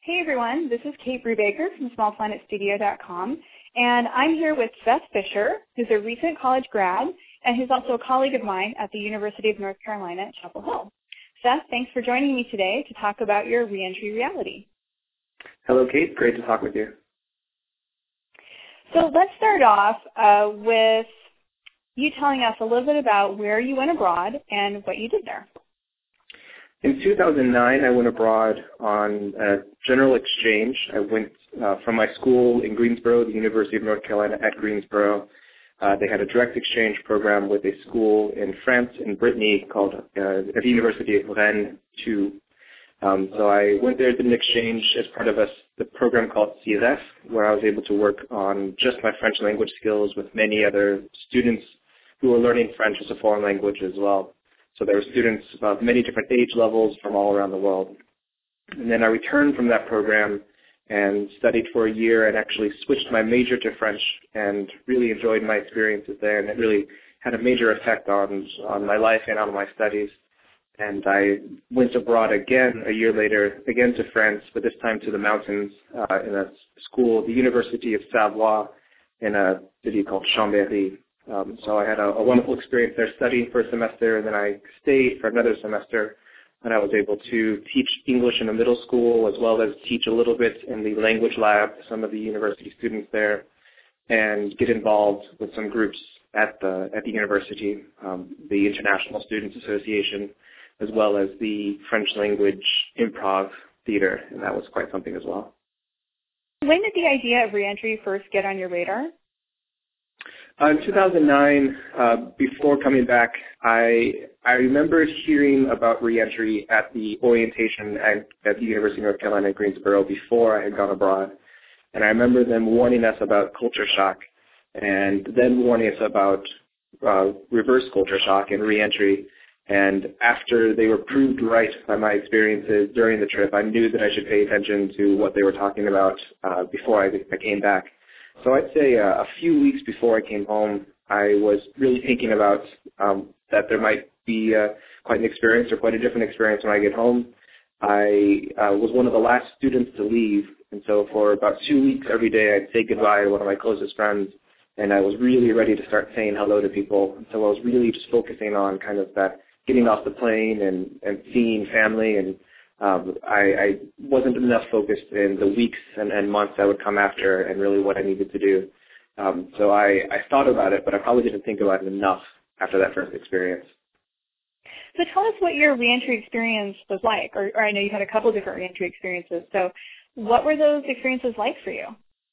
Hey everyone, this is Kate Brubaker from SmallPlanetStudio.com, and I'm here with Seth Fisher, who's a recent college grad, and who's also a colleague of mine at the University of North Carolina at Chapel Hill. Seth, thanks for joining me today to talk about your reentry reality. Hello, Kate. Great to talk with you. So let's start off with you telling us a little bit about where you went abroad and what you did there. In 2009, I went abroad on a general exchange. I went from my school in Greensboro, the University of North Carolina at Greensboro. They had a direct exchange program with a school in France, in Brittany, called at the University of Rennes 2. So I went there, did an exchange as part of the program called CRF, where I was able to work on just my French language skills with many other students who were learning French as a foreign language as well. So there were students of many different age levels from all around the world. And then I returned from that program and studied for a year and actually switched my major to French and really enjoyed my experiences there. And it really had a major effect on my life and on my studies. And I went abroad again a year later, again to France, but this time to the mountains in a school, the University of Savoie, in a city called Chambéry. So I had a wonderful experience there studying for a semester, and then I stayed for another semester, and I was able to teach English in a middle school as well as teach a little bit in the language lab to some of the university students there and get involved with some groups at the university, the International Students Association, as well as the French language improv theater, and that was quite something as well. When did the idea of reentry first get on your radar? In 2009, before coming back, I remember hearing about reentry at the orientation at the University of North Carolina at Greensboro before I had gone abroad. And I remember them warning us about culture shock and then warning us about reverse culture shock and reentry. And after they were proved right by my experiences during the trip, I knew that I should pay attention to what they were talking about before I came back. So I'd say a few weeks before I came home, I was really thinking about that there might be quite an experience or quite a different experience when I get home. I was one of the last students to leave, and so for about 2 weeks every day I'd say goodbye to one of my closest friends, and I was really ready to start saying hello to people. And so I was really just focusing on kind of that getting off the plane and seeing family, and I wasn't enough focused in the weeks and months that would come after and really what I needed to do. So I thought about it, but I probably didn't think about it enough after that first experience. So tell us what your reentry experience was like, or I know you had a couple different reentry experiences. So what were those experiences like for you?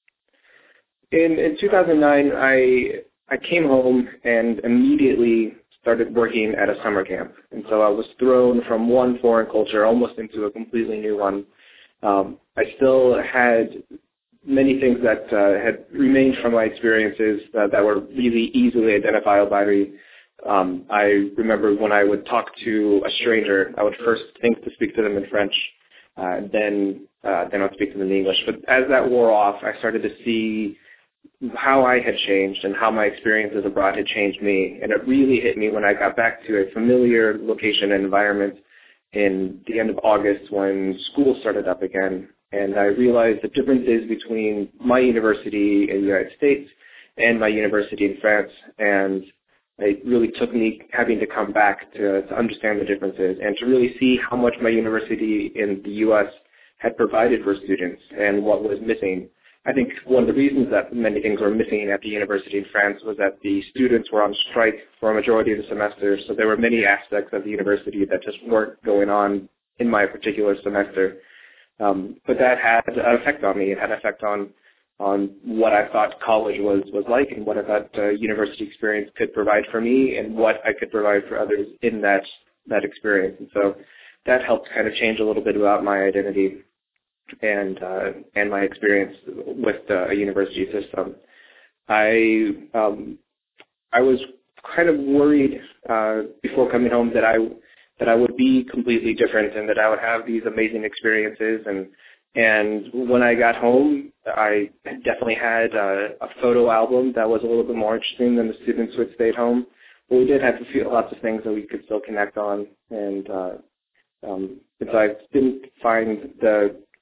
In 2009, I came home and immediately started working at a summer camp. And so I was thrown from one foreign culture almost into a completely new one. I still had many things that had remained from my experiences that were really easily identifiable by me. I remember when I would talk to a stranger, I would first think to speak to them in French, then I'd speak to them in English. But as that wore off, I started to see how I had changed and how my experiences abroad had changed me. And it really hit me when I got back to a familiar location and environment in the end of August when school started up again. And I realized the differences between my university in the United States and my university in France. And it really took me having to come back to understand the differences and to really see how much my university in the U.S. had provided for students and what was missing. I think one of the reasons that many things were missing at the university in France was that the students were on strike for a majority of the semester, so there were many aspects of the university that just weren't going on in my particular semester. But that had an effect on me. It had an effect on what I thought college was like and what I thought university experience could provide for me and what I could provide for others in that experience. And so that helped kind of change a little bit about my identity and my experience with a university system. I was kind of worried before coming home that I would be completely different and that I would have these amazing experiences. And when I got home, I definitely had a photo album that was a little bit more interesting than the students who had stayed home. But we did have lots of things that we could still connect on. And so I didn't find the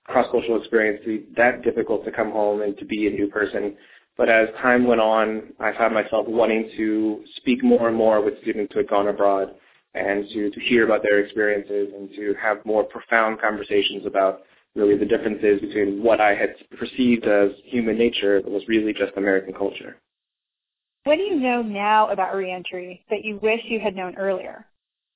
cross-cultural experience to be that difficult to come home and to be a new person. But as time went on, I found myself wanting to speak more and more with students who had gone abroad and to hear about their experiences and to have more profound conversations about really the differences between what I had perceived as human nature that was really just American culture. What do you know now about reentry that you wish you had known earlier?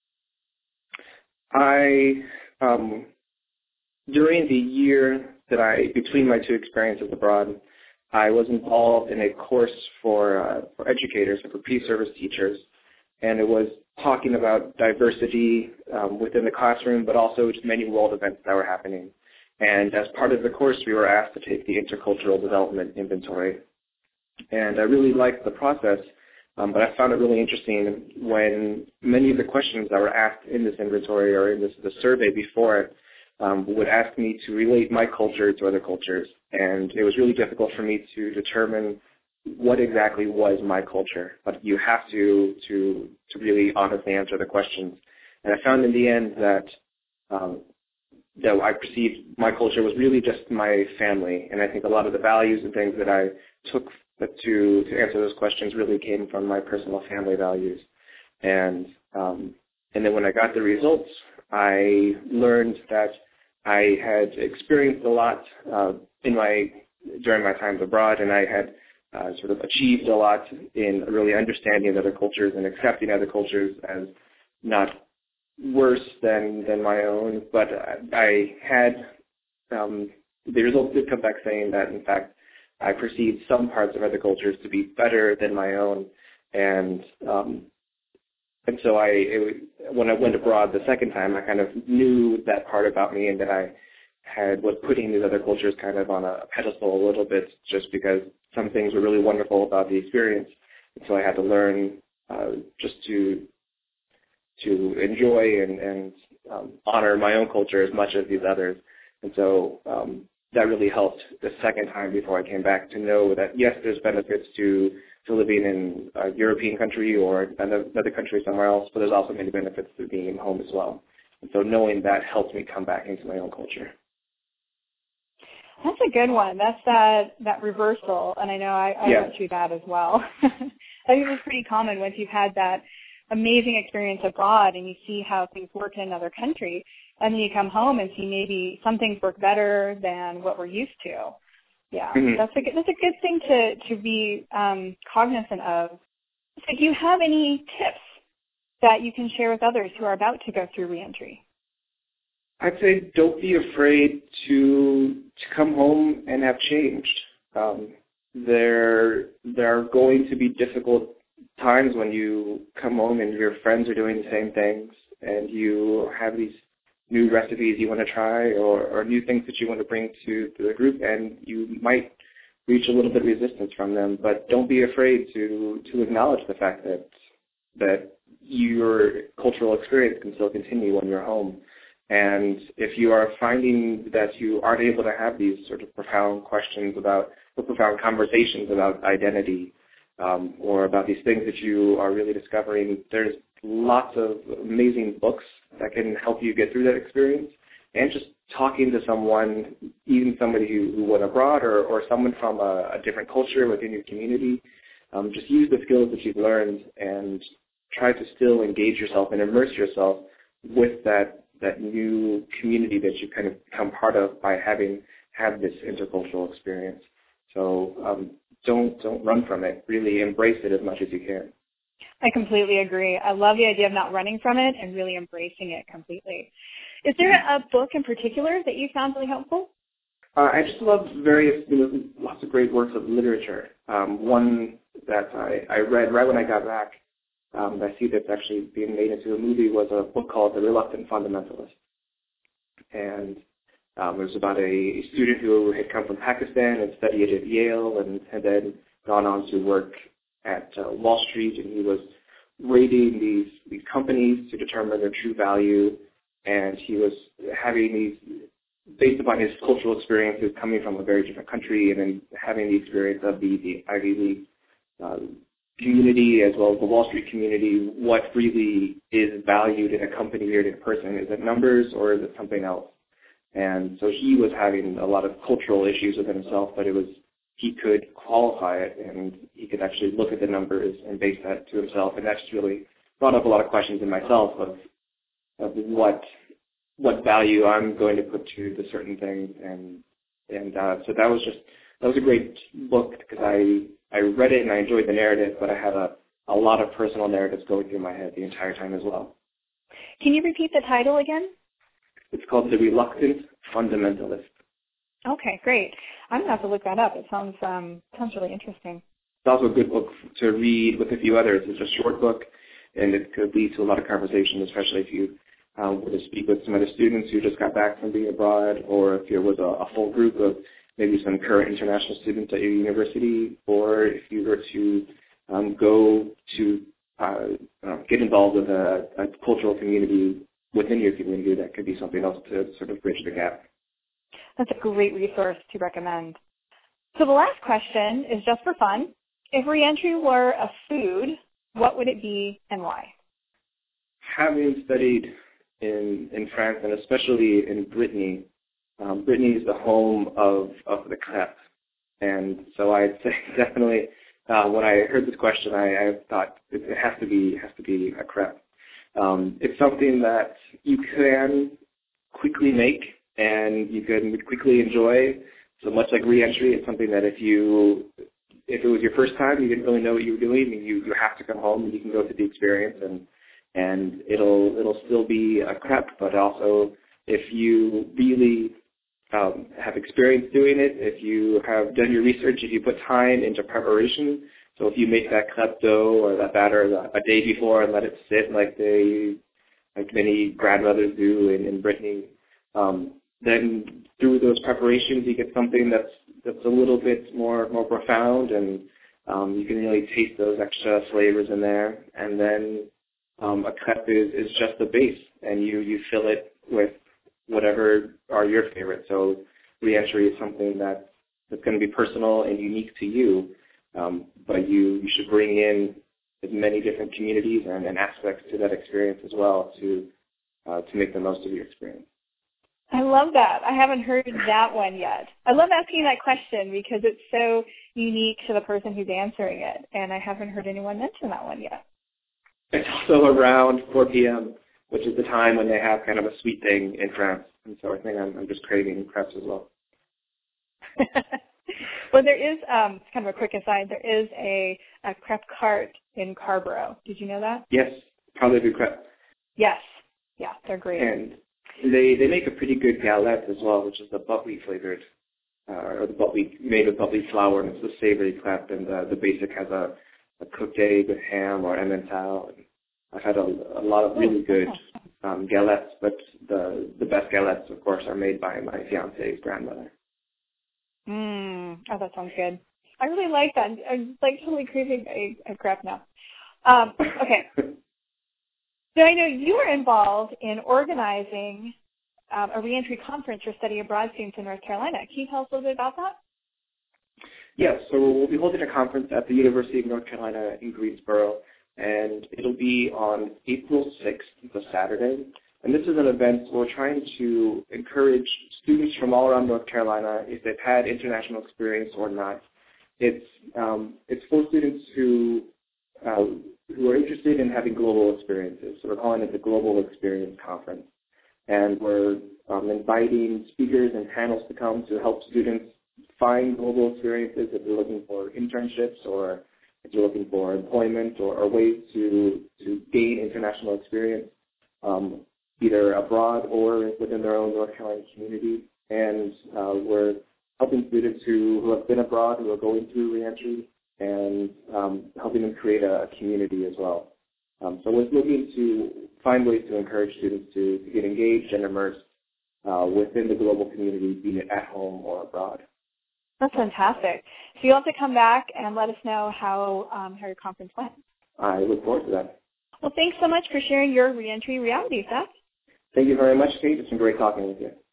During the year between my two experiences abroad, I was involved in a course for educators, for pre-service teachers, and it was talking about diversity within the classroom, but also just many world events that were happening. And as part of the course, we were asked to take the intercultural development inventory. And I really liked the process, but I found it really interesting when many of the questions that were asked in this inventory or in the survey before it would ask me to relate my culture to other cultures. And it was really difficult for me to determine what exactly was my culture. But you have to really honestly answer the questions. And I found in the end that I perceived my culture was really just my family. And I think a lot of the values and things that I took to answer those questions really came from my personal family values. And then when I got the results, I learned that I had experienced a lot during my times abroad, and I had sort of achieved a lot in really understanding other cultures and accepting other cultures as not worse than my own. But I had the results did come back saying that, in fact, I perceived some parts of other cultures to be better than my own, and so when I went abroad the second time, I kind of knew that part about me, and that I was putting these other cultures kind of on a pedestal a little bit, just because some things were really wonderful about the experience, and so I had to learn just to enjoy and honor my own culture as much as these others, and so that really helped the second time before I came back to know that, yes, there's benefits to living in a European country or another country somewhere else, but there's also many benefits to being home as well. And so knowing that helped me come back into my own culture. That's a good one. That's that reversal, and I know I went through that as well. I think it's pretty common once you've had that amazing experience abroad and you see how things work in another country, and then you come home and see maybe some things work better than what we're used to. Yeah, that's a good thing to be cognizant of. So do you have any tips that you can share with others who are about to go through reentry? I'd say don't be afraid to come home and have changed. There are going to be difficult times when you come home and your friends are doing the same things, and you have these new recipes you want to try or new things that you want to bring to the group, and you might reach a little bit of resistance from them. But don't be afraid to acknowledge the fact that your cultural experience can still continue when you're home. And if you are finding that you aren't able to have these sort of profound questions about, or profound conversations about identity, or about these things that you are really discovering, there's lots of amazing books that can help you get through that experience. And just talking to someone, even somebody who went abroad or someone from a different culture within your community, just use the skills that you've learned and try to still engage yourself and immerse yourself with that new community that you kind of become part of by having had this intercultural experience. So don't run from it. Really embrace it as much as you can. I completely agree. I love the idea of not running from it and really embracing it completely. Is there a book in particular that you found really helpful? I just love lots of great works of literature. One that I read right when I got back, I see that's actually being made into a movie, was a book called The Reluctant Fundamentalist. And it was about a student who had come from Pakistan and studied at Yale and had then gone on to work at Wall Street, and he was rating these companies to determine their true value, and he was having these, based upon his cultural experiences coming from a very different country, and then having the experience of the Ivy League community as well as the Wall Street community, what really is valued in a company or in a person. Is it numbers or is it something else? And so he was having a lot of cultural issues with himself, but he could qualify it, and he could actually look at the numbers and base that to himself. And that just really brought up a lot of questions in myself of what value I'm going to put to the certain things. So that was a great book because I read it and I enjoyed the narrative, but I had a lot of personal narratives going through my head the entire time as well. Can you repeat the title again? It's called The Reluctant Fundamentalist. Okay, great. I'm going to have to look that up. It sounds really interesting. It's also a good book to read with a few others. It's a short book, and it could lead to a lot of conversation, especially if you were to speak with some other students who just got back from being abroad, or if there was a full group of maybe some current international students at your university, or if you were to go to get involved with a cultural community within your community. That could be something else to sort of bridge the gap. That's a great resource to recommend. So the last question is just for fun. If reentry were a food, what would it be and why? Having studied in France, and especially in Brittany, Brittany is the home of the crêpe. And so I'd say definitely when I heard this question, I thought it has to be a crêpe. It's something that you can quickly make and you can quickly enjoy. So much like reentry, it's something that if it was your first time, you didn't really know what you were doing, and you have to come home and you can go through the experience, and it'll still be a crêpe. But also, if you really have experience doing it, if you have done your research, if you put time into preparation, so if you make that crêpe dough or that batter a day before and let it sit like many grandmothers do in Brittany, then through those preparations you get something that's a little bit more profound, and you can really taste those extra flavors in there. And then a crêpe is just the base, and you fill it with whatever are your favorites. So reentry is something that's going to be personal and unique to you, but you should bring in as many different communities and aspects to that experience as well to make the most of your experience. I love that. I haven't heard that one yet. I love asking that question because it's so unique to the person who's answering it, and I haven't heard anyone mention that one yet. It's also around 4 p.m., which is the time when they have kind of a sweet thing in France. And so I think I'm just craving crepes as well. Well, there is, kind of a quick aside, there is a crepe cart in Carborough. Did you know that? Yes, probably good crepe. Yes. Yeah, they're great. And they make a pretty good galette as well, which is the buckwheat flavored, or the buckwheat made with buckwheat flour, and it's the savory crepe, and the basic has a cooked egg with ham or emmental. And I've had a lot of really good galettes, but the best galettes, of course, are made by my fiance's grandmother. Oh, that sounds good. I really like that. I'm totally craving a crepe now. Okay. So I know you are involved in organizing a reentry conference for study abroad students in North Carolina. Can you tell us a little bit about that? Yes, so we'll be holding a conference at the University of North Carolina in Greensboro, and it'll be on April 6th, it's a Saturday. And this is an event where we're trying to encourage students from all around North Carolina, if they've had international experience or not. It's for students who are interested in having global experiences. So we're calling it the Global Experience Conference. And we're inviting speakers and panels to come to help students find global experiences if they're looking for internships or if you're looking for employment or ways to gain international experience, either abroad or within their own North Carolina community. And we're helping students who have been abroad, who are going through reentry, and helping them create a community as well. So we're looking to find ways to encourage students to get engaged and immersed within the global community, be it at home or abroad. That's fantastic. So you'll have to come back and let us know how your conference went. I look forward to that. Well, thanks so much for sharing your reentry reality, Seth. Thank you very much, Kate. It's been great talking with you.